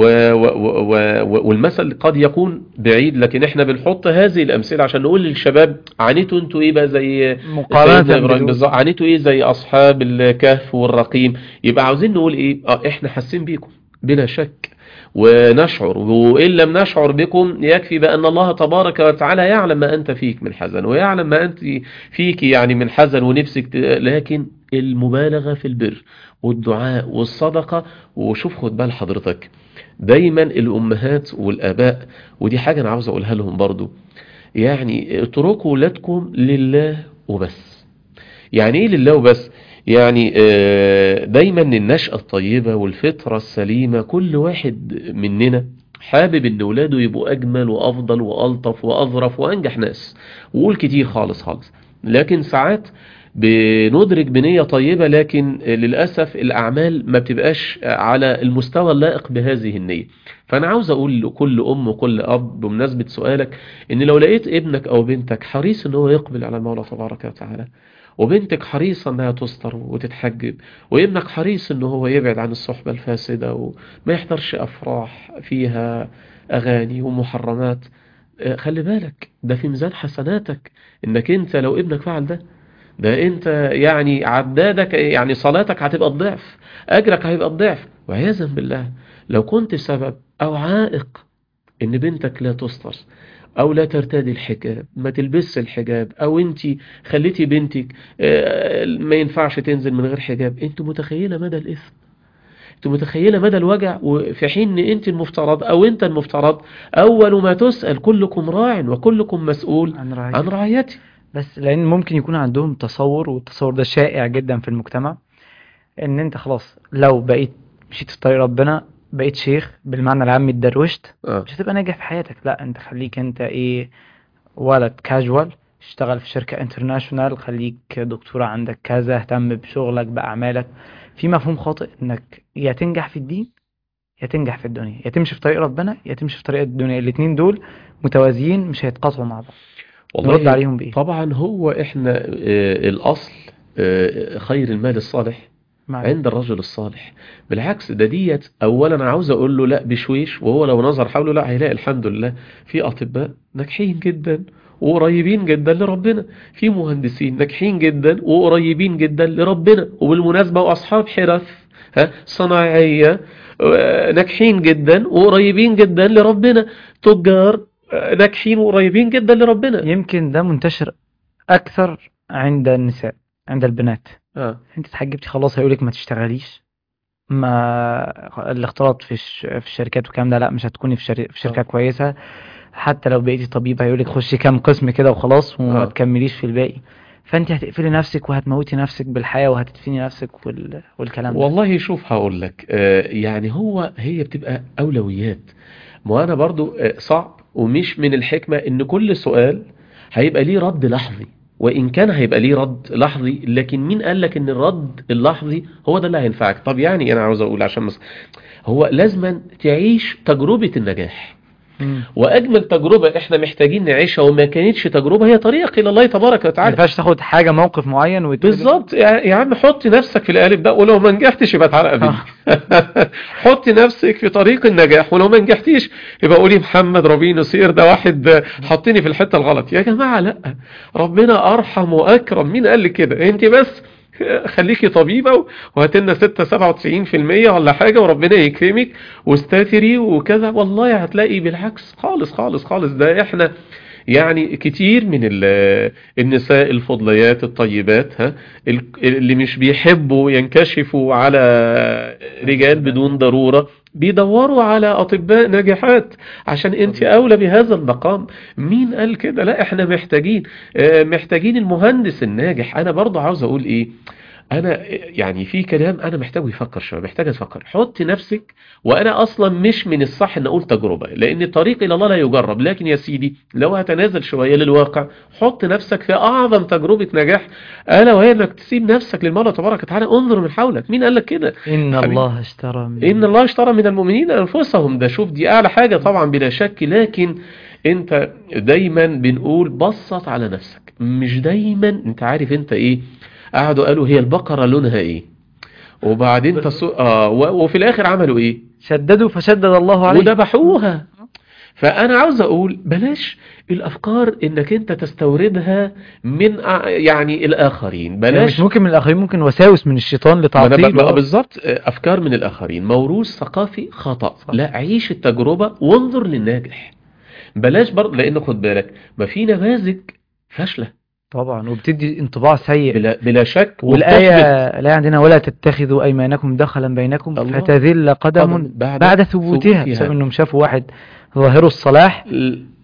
والمثل قد يكون بعيد، لكن احنا بنحط هذه الأمثلة عشان نقول للشباب عانيتوا انتوا ايه بقى زي سيدنا إبراهيم بالظبط، عانيتوا ايه زي أصحاب الكهف والرقيم. يبقى عاوزين نقول ايه؟ احنا حاسين بيكم بلا شك ونشعر، وإن لم نشعر بكم يكفي بأن الله تبارك وتعالى يعلم ما أنت فيك من حزن، ويعلم ما أنت فيك يعني من حزن ونفسك لكن المبالغة في البر والدعاء والصدقة. وشوف خد بال حضرتك دايما الأمهات والآباء، ودي حاجة أنا عاوز أقولها لهم برضو، يعني اتركوا ولادكم لله وبس. يعني ايه لله وبس؟ يعني دايما النشأة الطيبة والفطرة السليمة، كل واحد مننا حابب ان ولاده يبقوا اجمل وافضل والطف واظرف وانجح ناس، وقول كتير خالص خالص. لكن ساعات بندرك بنية طيبة، لكن للأسف الأعمال ما بتبقاش على المستوى اللائق بهذه النية. فأنا عاوز أقول لكل أم وكل أب بمناسبة سؤالك، إن لو لقيت ابنك أو بنتك حريص إن هو يقبل على المولى تبارك وتعالى، وبنتك حريصة إنها تستر وتتحجب، وابنك حريص إن هو يبعد عن الصحبة الفاسدة وما يحضرش أفراح فيها أغاني ومحرمات، خلي بالك ده في ميزان حسناتك. إنك أنت لو ابنك فعل ده انت يعني عدادك، يعني صلاتك هتبقى الضعف، اجرك هيبقى الضعف. وعياذا بالله لو كنت سبب او عائق ان بنتك لا تستر او لا ترتدي الحجاب، ما تلبسش الحجاب، او انت خليتي بنتك ما ينفعش تنزل من غير حجاب، انت متخيلة مدى الاثم؟ انت متخيلة مدى الوجع؟ وفي حين ان انت المفترض او انت المفترض اول ما تسأل كلكم راع وكلكم مسؤول عن عن رعيته. رعيته. بس لان ممكن يكون عندهم تصور، والتصور ده شائع جدا في المجتمع، ان انت خلاص لو بقيت مشيت في طريق ربنا، بقيت شيخ بالمعنى العام اتدروشت، اه مش هتبقى ناجح في حياتك. لا، انت خليك انت ايه، ولد كاجوال، اشتغل في شركة انترناشونال، خليك دكتورة عندك كذا، اهتم بشغلك بأعمالك. في مفهوم خاطئ انك يا تنجح في الدين يا تنجح في الدنيا، يا تمشي في طريق ربنا يا تمشي في طريق الدنيا. الاتنين دول متوازيين، مش هيتقاطعوا مع بعض. نرد والله عليهم بإيه؟ طبعا هو احنا الأصل خير المال الصالح معنى عند الرجل الصالح. بالعكس ده ديت أولا أنا عاوز أقول له لا بشويش، وهو لو نظر حوله لا هيلاقي الحمد لله في أطباء ناجحين جدا وقريبين جدا لربنا، في مهندسين ناجحين جدا وقريبين جدا لربنا، وبالمناسبة وأصحاب حرف صناعية ناجحين جدا وقريبين جدا لربنا، تجار ناجحين وقريبين جدا لربنا. يمكن ده منتشر أكثر عند النساء، عند البنات. اه انت اتحجبتي خلاص هيقولك ما تشتغليش، ما الاختلاط في الشركات والكلام ده، لا مش هتكوني في شركة اه كويسة. حتى لو بقيتي طبيب هيقولك خشي كام قسم كده وخلاص وما اه تكمليش في الباقي. فانت هتقفلي نفسك وهتموتي نفسك بالحياة وهتدفني نفسك والكلام ده. والله شوف هقول لك يعني هي بتبقى أولويات. ما أنا برضو صعب ومش من الحكمة إن كل سؤال هيبقى ليه رد لحظي، وإن كان هيبقى ليه رد لحظي لكن مين قال لك إن الرد اللحظي هو ده اللي هينفعك؟ طب يعني أنا عاوز أقول عشان هو لازما تعيش تجربة النجاح، مم. وأجمل تجربة إحنا محتاجين نعيشها وما كانتش تجربة هي طريق إلى الله تبارك ما وتعالى. ينفعش تاخد حاجة موقف معين وتقول بالظبط يا عم حط نفسك في القالب ده، ولو ما نجحتش يبقى تعالى قابلني. حط نفسك في طريق النجاح، ولو ما نجحتيش يبقى قولي محمد ربيع نصير ده واحد حطني في الحتة الغلط. يا جماعة لا، ربنا أرحم وأكرم. مين قال لك كده؟ انت بس خليكي طبيبة وهاتلنا 97% ولا حاجة وربنا يكرمك واستاثري وكذا، والله هتلاقي بالعكس خالص خالص خالص. ده احنا يعني كتير من النساء الفضليات الطيبات اللي مش بيحبوا ينكشفوا على رجال بدون ضرورة بيدوروا على أطباء ناجحات عشان انت أولى بهذا المقام. مين قال كده؟ لا احنا محتاجين المهندس الناجح. أنا برضه عاوز أقول إيه، انا يعني في كلام انا محتاج يفكر شويه، محتاج افكر. حط نفسك، وانا اصلا مش من الصح ان اقول تجربه لان الطريق الى الله لا يجرب، لكن يا سيدي لو هتنازل شويه للواقع، حط نفسك في اعظم تجربه نجاح، الا وهي انك تسيب نفسك للمولى تبارك وتعالى. انظر من حولك، مين قال لك كده؟ إن حبيبي الله اشترى ان الله اشترى من المؤمنين انفسهم، ده شوف دي اعلى حاجه طبعا بلا شك. لكن انت دايما بنقول بسط على نفسك، مش دايما انت عارف انت ايه. قعدوا قالوا هي البقرة لونها ايه، وبعدين وفي الاخر عملوا ايه؟ شددوا فشدد الله عليه. وذبحوها. فانا عاوز اقول بلاش الافكار انك انت تستوردها من يعني الاخرين، يعني مش بلاش. ممكن من الآخرين، ممكن وساوس من الشيطان ما أنا لتعطيله. بالظبط افكار من الاخرين، موروث ثقافي خطأ. صح. لا، عيش التجربة وانظر للناجح. بلاش برضه، لان خد بالك ما في نماذج فاشلة طبعا، وبتدي انطباع سيء. بلا شك والآية وبتحبط. الآية عندنا: ولا تتخذوا أيمانكم دخلا بينكم الله فتذل قدم بعد بعد ثبوتها، بسبب ثبوتها. انهم شافوا واحد ظاهره الصلاح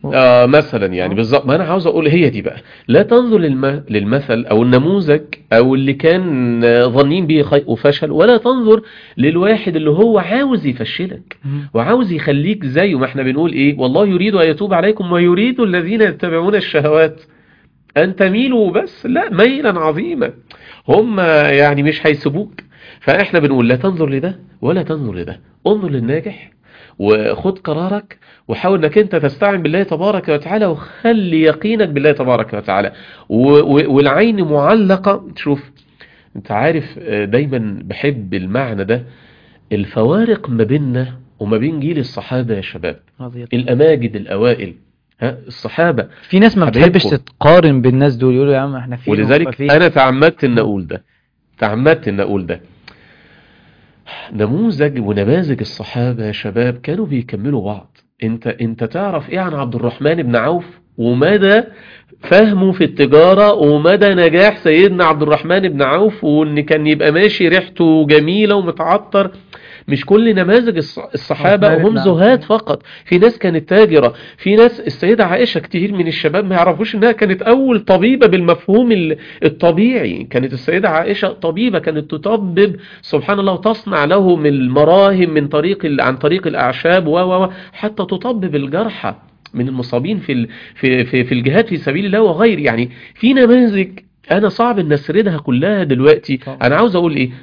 مثلا يعني بالظبط، ما انا عاوز اقول هي دي بقى. لا تنظر للمثل او النموذج او اللي كان ظنين به خير وفشل، ولا تنظر للواحد اللي هو عاوز يفشلك وعاوز يخليك زيه. ما احنا بنقول ايه؟ والله يريد ان يتوب عليكم ويريد الذين يتبعون الشهوات ان تميلوا، بس لا، ميلا عظيما. هم يعني مش هيسيبوك. فاحنا بنقول لا تنظر لده ولا تنظر لده، انظر للناجح وخد قرارك، وحاول انك انت تستعين بالله تبارك وتعالى، وخلي يقينك بالله تبارك وتعالى والعين معلقة. شوف انت عارف، دايما بحب المعنى ده، الفوارق ما بيننا وما بين جيل الصحابة يا شباب، الأماجد الأوائل، الصحابة. في ناس ما بتحبش حبايبكم. تقارن بالناس دول، يقولوا يا عم احنا فين وهم ولذلك فين. أنا تعمدت أن أقول ده. نموذج ونماذج الصحابة يا شباب كانوا بيكملوا بعض. انت تعرف ايه عن عبد الرحمن بن عوف ومدى فهمه في التجارة ومدى نجاح سيدنا عبد الرحمن بن عوف، وان كان يبقى ماشي ريحته جميلة ومتعطر. مش كل نماذج الصحابة هم زهاد فقط، في ناس كانت تاجرة، في ناس السيدة عائشة كتير من الشباب ما يعرفوش انها كانت اول طبيبة بالمفهوم الطبيعي. كانت السيدة عائشة طبيبة، كانت تطبب سبحان الله وتصنع لهم المراهم عن طريق الأعشاب حتى تطبب الجرحى من المصابين في الجهاد في سبيل الله وغير. يعني في نماذج انا صعب ان اسردها كلها دلوقتي. انا عاوز اقول ايه؟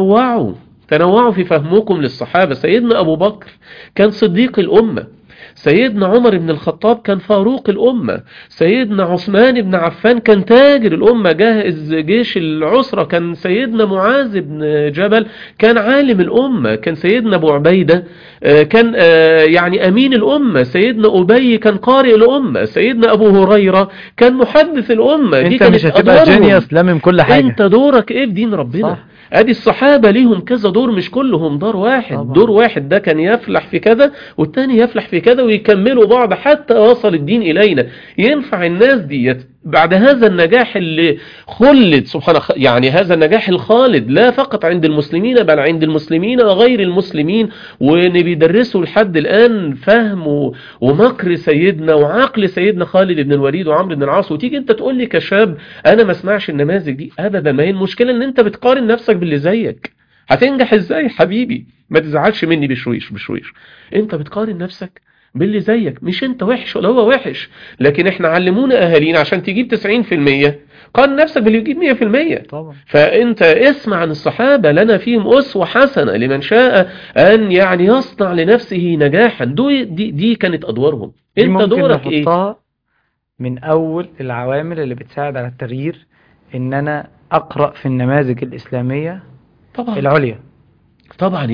تنوعوا في فهمكم للصحابة. سيدنا أبو بكر كان صديق الأمة، سيدنا عمر بن الخطاب كان فاروق الأمة، سيدنا عثمان بن عفان كان تاجر الأمة جاهز جيش العسرة، كان سيدنا معاذ بن جبل كان عالم الأمة، كان سيدنا أبو عبيدة كان يعني أمين الأمة، سيدنا أبي كان قارئ الأمة، سيدنا أبو هريرة كان محدث الأمة. انت مش هتبقى جينيوس لامم كل حاجة. انت دورك ايه في دين ربنا؟ صح. ادي الصحابة ليهم كذا دور، مش كلهم دور واحد. طبعا. دور واحد ده كان يفلح في كذا والتاني يفلح في كذا ويكملوا بعض حتى وصل الدين إلينا. ينفع الناس دي بعد هذا النجاح اللي خلد سبحانه، يعني هذا النجاح الخالد لا فقط عند المسلمين بل عند المسلمين وغير المسلمين، وان بيدرسوا لحد الآن فهم ومكر سيدنا وعقل سيدنا خالد بن الوليد وعمرو بن العاص، وتيجي انت تقول لي كشاب انا ما اسمعش النماذج دي ابدا. ما هي المشكلة ان انت بتقارن نفسك باللي زيك. هتنجح ازاي حبيبي؟ ما تزعلش مني بشويش. انت بتقارن نفسك باللي زيك، مش انت وحش ولا هو وحش، لكن احنا علمونا اهالينا عشان تجيب 90% قارن نفسك باللي يجيب 100%. طبعا. فانت اسمع عن الصحابة، لنا فيهم اسوة حسنة لمن شاء ان يعني يصنع لنفسه نجاحا. دي كانت ادوارهم. انت دورك ايه؟ من اول العوامل اللي بتساعد على التغيير ان انا اقرأ في النماذج الاسلامية طبعا العليا. طبعا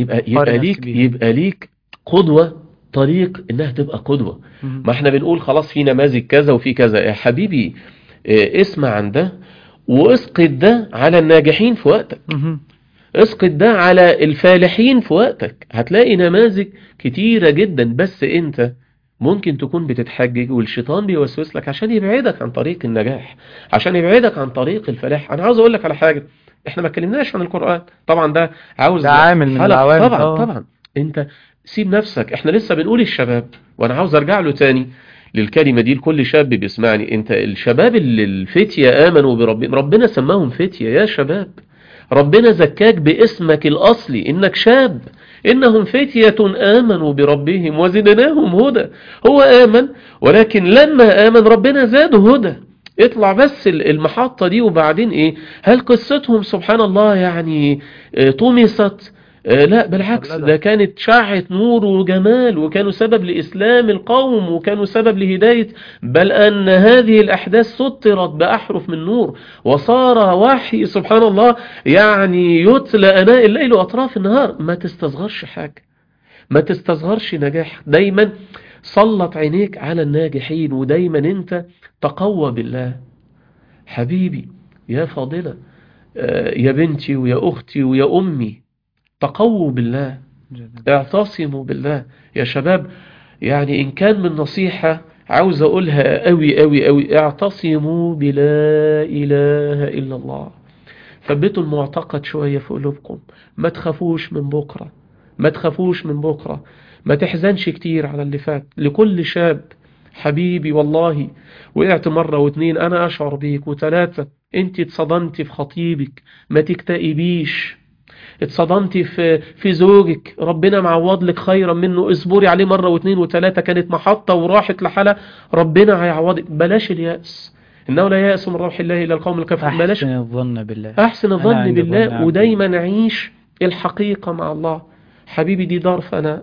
يبقى ليك قدوة، طريق انها تبقى قدوة. ما احنا بنقول خلاص في نماذج كذا وفي كذا يا حبيبي. اسمع عن ده واسقط ده على الناجحين في وقتك، اسقط ده على الفالحين في وقتك. هتلاقي نماذج كتيرة جدا، بس انت ممكن تكون بتتحجج والشيطان بيوسوس لك عشان يبعدك عن طريق النجاح، عشان يبعدك عن طريق الفلاح. انا عاوز اقول لك على حاجة، احنا ما اتكلمناش عن القرآن طبعا، ده عاوز ده عامل من العوامل. طبعا انت سيب نفسك. احنا لسه بنقول الشباب، وانا عاوز ارجع له تاني للكلمة دي لكل شاب بيسمعني. انت الشباب اللي الفتية امنوا بربهم، ربنا سماهم فتية يا شباب. ربنا زكاك باسمك الاصلي انك شاب. انهم فتية امنوا بربهم وزدناهم هدى. هو امن، ولكن لما امن ربنا زاده هدى. اطلع بس المحطة دي وبعدين ايه؟ هل قصتهم سبحان الله يعني طمست؟ لا بالعكس، ده كانت شعة نور وجمال، وكانوا سبب لإسلام القوم، وكانوا سبب لهداية. بل أن هذه الأحداث سطرت بأحرف من نور، وصار وحي سبحان الله يعني يتلى أناء الليل وأطراف النهار. ما تستصغرش حاجة، ما تستصغرش نجاح. دايما سلط عينيك على الناجحين، ودايما انت تقوى بالله. حبيبي يا فاضلة، يا بنتي ويا أختي ويا أمي، تقووا بالله، اعتصموا بالله يا شباب. يعني إن كان من نصيحة عاوز أقولها قوي، اعتصموا بلا إله إلا الله. ثبتوا المعتقد شوية في قلوبكم. ما تخافوش من بكرة، ما تخافوش من بكرة، ما تحزنش كتير على اللي فات. لكل شاب حبيبي والله وقعت مرة واتنين، أنا أشعر بيك، وتلاتة أنت اتصدمتي في خطيبك، ما تكتئبيش. اتصدمتي في زوجك، ربنا معوض لك خيرا منه، اصبري عليه مرة واتنين وتلاتة، كانت محطة وراحت لحالة، ربنا هيعوضك. بلاش اليأس، إنه لا يأس من روح الله إلا القوم الكافرون. بلاش. أحسن الظن بالله. أحسن أنا الظن عند ظن بالله، عبدي. ودايما نعيش الحقيقة مع الله. حبيبي دي دار فناء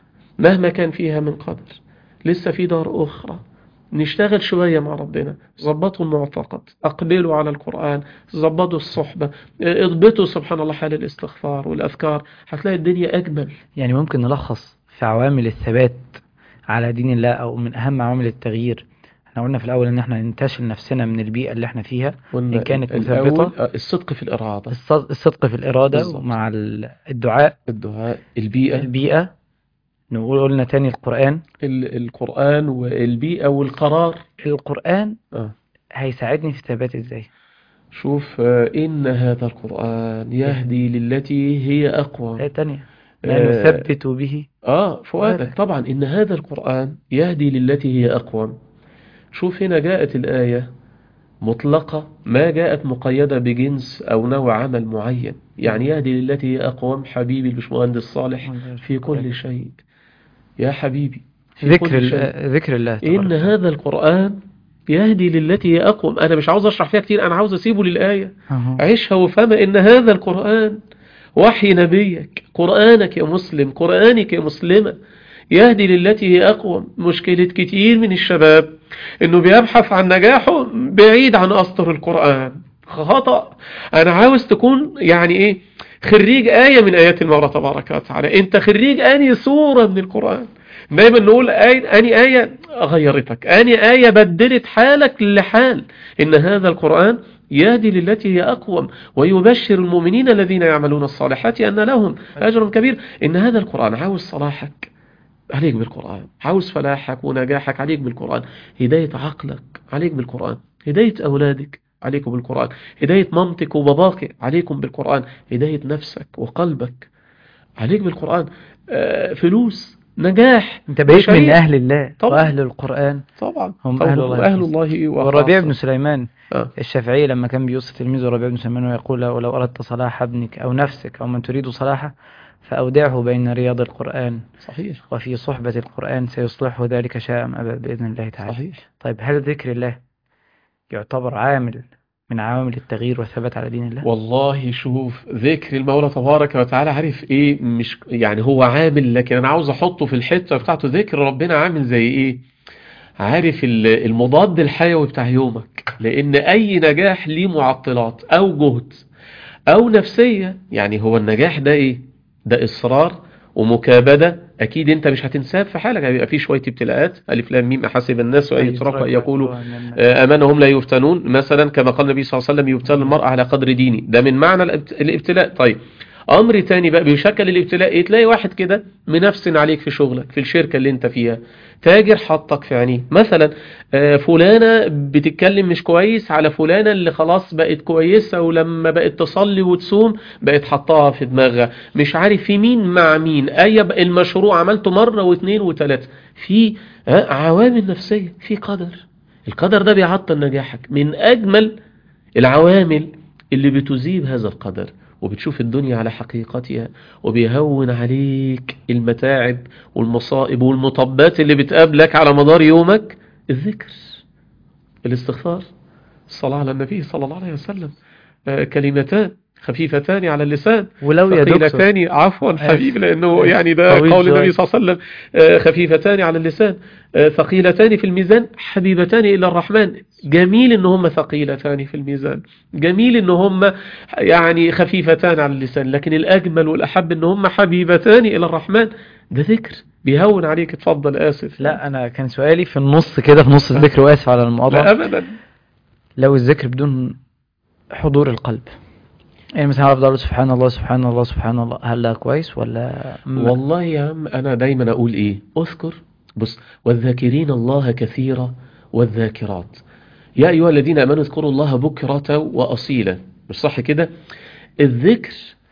مهما كان فيها من قدر، لسه في دار أخرى. نشتغل شوية مع ربنا، ظبطوا المعتقد، أقبلوا على القرآن، ظبطوا الصحبة، اضبطوا سبحان الله حال الاستغفار والأذكار، هتلاقي الدنيا أجمل. يعني ممكن نلخص في عوامل الثبات على دين الله أو من أهم عوامل التغيير. احنا قلنا في الأول إن احنا ننتشل نفسنا من البيئة اللي احنا فيها قلنا إن كانت الأول مثبطة. الصدق في الإرادة، الصدق في الإرادة بالظبط، ومع الدعاء. الدعاء، البيئة، البيئة. قلنا تاني القرآن. القرآن والبيئة والقرار. القرآن آه. هيساعدني في الثبات ازاي؟ شوف إن هذا القرآن يهدي للتي هي أقوى. آية تانية. ما آه نثبت به فؤادك فؤادك. طبعا، إن هذا القرآن يهدي للتي هي أقوى. شوف هنا جاءت الآية مطلقة، ما جاءت مقيدة بجنس أو نوع عمل معين. يعني يهدي للتي هي أقوم حبيبي البشمهندس صالح في كل شيء. يا حبيبي في كل شيء. ذكر الله إن تبارك وتعالى. هذا القرآن يهدي للتي هي أقوم. أنا مش عاوز أشرح فيها كتير، أنا عاوز أسيبه للآية، أهو. عيشها وفهمها. إن هذا القرآن وحي نبيك، قرآنك يا مسلم، قرآنك يا مسلمة، يهدي للتي هي أقوم. مشكلة كتير من الشباب إنه بيبحث عن نجاحه بعيد عن أسطر القرآن. خطأ. أنا عاوز تكون يعني إيه، خريج آية من آيات المولى تبارك وتعالى. أنت خريج أني سورة من القرآن. دايما نقول أني آية غيرتك، أني آية بدلت حالك لحال. إن هذا القرآن يهدي للتي هي أقوم ويبشر المؤمنين الذين يعملون الصالحات أن لهم أجر كبير. إن هذا القرآن عاوز صلاحك، عليك بالقرآن. عاوز فلاحك ونجاحك، عليك بالقرآن. هداية عقلك، عليك بالقرآن. هداية أولادك، عليكم بالقرآن. هداية مامتك وباباك، عليكم بالقرآن. هداية نفسك وقلبك، عليك بالقرآن. فلوس، نجاح، انت بقيت من مشاريع. أهل الله طبعا وأهل القرآن. طبعا هم أهل الله أهل وخاصة. الله والربيع بن وخاصة. سليمان آه. الشافعي لما كان بيوصي تلميذه الربيع بن سليمان ويقول له: ولو أردت صلاح ابنك أو نفسك أو من تريد صلاحه فأودعه بين رياض القرآن، صحيح. وفي صحبة القرآن سيصلحه ذلك شاء أم أبى بإذن الله تعالى. صحيح. طيب، هل ذكر الله يعتبر عامل من عوامل التغيير والثبات على دين الله؟ والله شوف، ذكر المولى تبارك وتعالى عارف ايه، مش يعني هو عامل، لكن انا عاوز احطه في الحتة بتاعته. ذكر ربنا عامل زي ايه، عارف المضاد الحيوي بتاع يومك. لان اي نجاح ليه معطلات او جهد او نفسية. يعني هو النجاح ده ايه، ده اصرار ومكابدة. اكيد انت مش هتنساه في حالك، هيبقى فيه شوية ابتلاءات. الف لام ميم احسب الناس ان يتركوا ان يقولوا امانهم لا يفتنون، مثلا كما قال النبي صلى الله عليه وسلم: يبتلى المرء على قدر دينه. ده من معنى الابتلاء. طيب امر تاني بقى بيشكل الابتلاء ايه، تلاقي واحد كده منفسن عليك في شغلك، في الشركة اللي انت فيها، تاجر حطك في عينيه مثلا. فلانة بتتكلم مش كويس على فلانة اللي خلاص بقت كويسة، ولما بقت تصلي وتصوم بقت حطها في دماغها. مش عارف في مين مع مين، المشروع عملته مرة واثنين وثلاثة. في عوامل نفسية، في قدر. القدر ده بيعطل نجاحك. من أجمل العوامل اللي بتزيد هذا القدر وبتشوف الدنيا على حقيقتها وبيهون عليك المتاعب والمصائب والمطبات اللي بتقابلك على مدار يومك: الذكر، الاستغفار، الصلاة على النبي صلى الله عليه وسلم. كلمتان خفيفتان على اللسان، ولو يا دكتور ثقيلتان، عفوا حبيبي لأنه آسف. يعني ده طويل قول النبي شوية. صلى الله عليه وسلم: خفيفتان على اللسان، ثقيلتان في الميزان، حبيبتان إلى الرحمن. جميل إن هم ثقيلتان في الميزان، جميل إن هم يعني خفيفتان على اللسان، لكن الأجمل والأحب إن هم حبيبتان إلى الرحمن. ده ذكر بيهون عليك. اتفضل. آسف. لا، أنا كان سؤالي في النص كده، في نص الذكر، وآسف على لا المقاطعة. أبدا. لو الذكر بدون حضور القلب، يعني مثلا أفضل سبحان الله سبحان الله سبحان الله، هل ده كويس ولا والله يا عم أنا دايما أقول إيه، أذكر. بص: والذاكرين الله كثيرا والذاكرات يا أيها الذين أمنوا اذكروا الله بكرة وأصيلا. مش صح كده؟ الذكر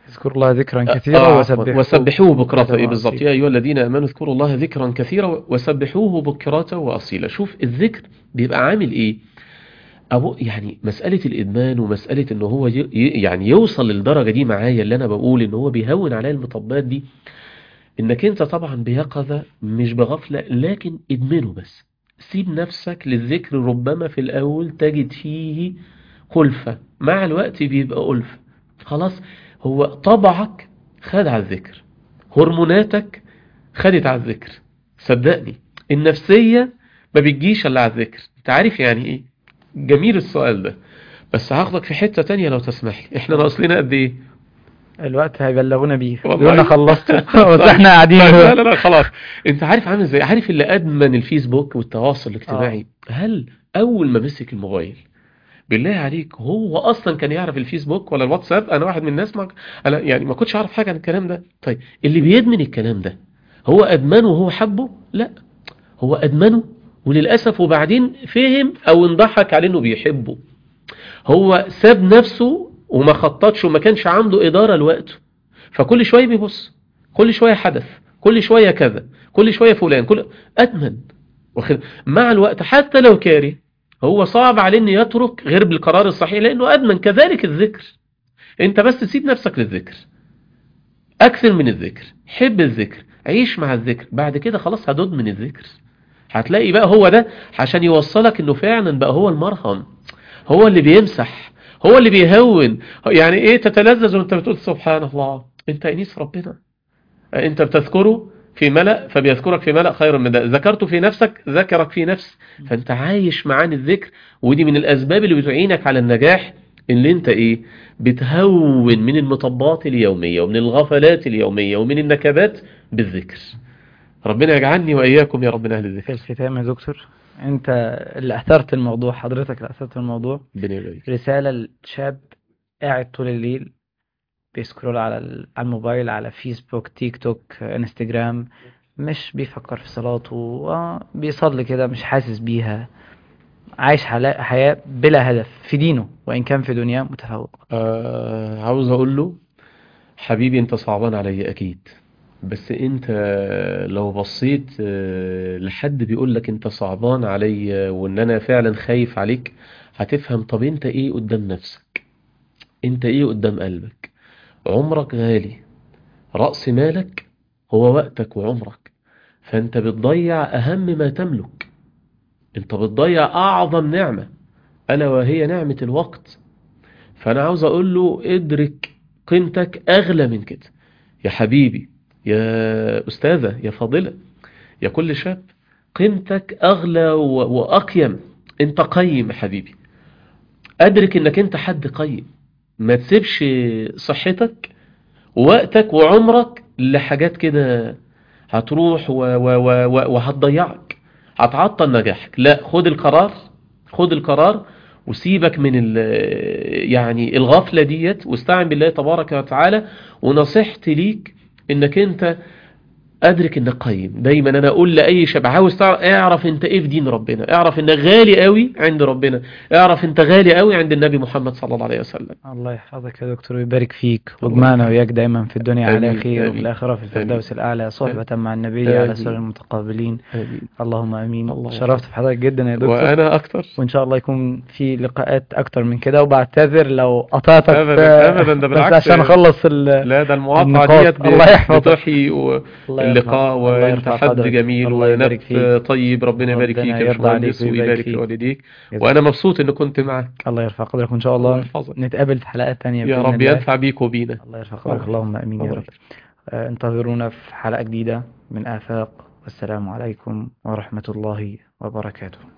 اذكروا الله ذكرا كثيرا عفوا، وسبحوه بكرة بكرة بالظبط. وأصيلا. يا أيها الذين آمنوا اذكروا الله ذكرا كثيرا وسبحوه بكرة وأصيلا. شوف الذكر بيبقى عامل إيه. أبو يعني مسألة الإدمان ومسألة إنه هو يعني يوصل للدرجة دي معايا، اللي أنا بقول إنه هو بيهون عليا المطبات دي، إنك أنت طبعا بيقظة مش بغفلة، لكن إدمنه بس. سيب نفسك للذكر، ربما في الأول تجد فيه خلفة، مع الوقت بيبقى ألفة. خلاص، هو طبعك خد على الذكر، هرموناتك خدت على الذكر. صدقني النفسية ما بتجيش إلا على الذكر. انت عارف يعني ايه؟ جميل السؤال ده، بس هاخدك في حتة تانية لو تسمح لي. احنا ناقص لنا قد ايه؟ الوقت هيبلغونا بيه، والله بيقولنا خلصتوا بس طيب. احنا قاعدين. طيب لا لا لا خلاص. انت عارف عامل ازاي؟ عارف اللي ادمن الفيسبوك والتواصل الاجتماعي، هل اول ما مسك الموبايل بالله عليك هو اصلا كان يعرف الفيسبوك ولا الواتساب؟ انا واحد من الناس ما انا يعني ما كنتش اعرف حاجه عن الكلام ده. طيب اللي بيدمن الكلام ده هو ادمنه وهو حبه؟ لا، هو ادمنه وللاسف، وبعدين فهم او انضحك عليه انه بيحبه. هو ساب نفسه وما خططش وما كانش عنده اداره لوقته، فكل شويه بيبص، كل شويه حدث، كل شويه كذا، كل شويه فلان، كل ادمن. مع الوقت حتى لو كاره، هو صعب عليه انه يترك غير بالقرار الصحيح، لانه ادمن. كذلك الذكر، انت بس تسيب نفسك للذكر، اكثر من الذكر، حب الذكر، عيش مع الذكر، بعد كده خلاص هتدمن الذكر. هتلاقي بقى هو ده عشان يوصلك انه فعلا بقى هو المرهم، هو اللي بيمسح، هو اللي بيهون. يعني ايه تتلذذ وانت بتقول سبحان الله؟ انت انيس ربنا، انت بتذكره في ملأ فبيذكرك في ملأ خير من ده، ذكرته في نفسك ذكرك في نفس. فانت عايش معاني الذكر، ودي من الاسباب اللي بتعينك على النجاح، اللي انت ايه، بتهون من المطبات اليومية ومن الغفلات اليومية ومن النكبات بالذكر. ربنا يجعلني وإياكم يا رب من أهل في الذكر. الختام يا دكتور، انت اللي اثرت الموضوع، حضرتك اللي اثرت الموضوع. ربنا يبارك. رسالة لشاب قاعد طول الليل بيسكرول على الموبايل، على فيسبوك، تيك توك، انستجرام، مش بيفكر في صلاته، بيصلي كده مش حاسس بيها، عايش حياة بلا هدف في دينه وإن كان في دنياه متفوق. عاوز أقول له حبيبي أنت صعبان علي أكيد، بس أنت لو بصيت لحد بيقول لك أنت صعبان علي وإن أنا فعلا خايف عليك، هتفهم. طب أنت إيه قدام نفسك؟ أنت إيه قدام قلبك؟ عمرك غالي، رأس مالك هو وقتك وعمرك، فأنت بتضيع أهم ما تملك، أنت بتضيع أعظم نعمة ألا وهي نعمة الوقت. فأنا عاوز أقول له ادرك قيمتك أغلى من كده يا حبيبي، يا أستاذة، يا فاضلة، يا كل شاب، قيمتك أغلى وأقيم. أنت قيم يا حبيبي، أدرك أنك أنت حد قيم. ما تسيبش صحتك ووقتك وعمرك لحاجات كده هتروح وهتضيعك، هتعطل نجاحك. لا، خد القرار، خد القرار وسيبك من يعني الغفلة ديت، واستعن بالله تبارك وتعالى. ونصيحتي ليك انك انت ادرك انك قيم. دايما انا اقول لاي شاب عاوز تعرف، اعرف انت ايه في دين ربنا، اعرف انك غالي قوي عند ربنا، اعرف انت غالي قوي عند النبي محمد صلى الله عليه وسلم. الله يحفظك يا دكتور ويبارك فيك، الله واجمعنا يكرمك. وإياك دايما في الدنيا على امين خير، وفي امين الآخرة في امين الفردوس الأعلى صحبة مع النبي على سر امين المتقابلين. امين. اللهم آمين. الله شرفت يحفظك. في حضرتك جدا يا دكتور، وانا اكتر. وإن شاء الله يكون في لقاءات أكتر من كده، وبعتذر لو قطعتك ابدا ابدا، ده بس بالعكس. عشان أخلص لا، ده المقاطعة النقاط. ديت الله يحفظك. بتحيي الله اللقاء، الله وانت يرفع حد قدرك، جميل الله يبارك ونبت فيك، طيب. ربنا يبارك فيك وربنا يا يرضى عليك باشمهندس ويبارك ويبارك في فيك. والديك. جزاك وانا مبسوط ان كنت معك. الله يرفع قدرك، وإن شاء الله الله يحفظك نتقابل في حلقات تانية يا بإذن رب، الله. ينفع بيك وبينا. الله يرفع قدرك، اللهم آمين يا الله رب. يكرمك. انتظرونا في حلقة جديدة من آفاق، والسلام عليكم ورحمة الله وبركاته.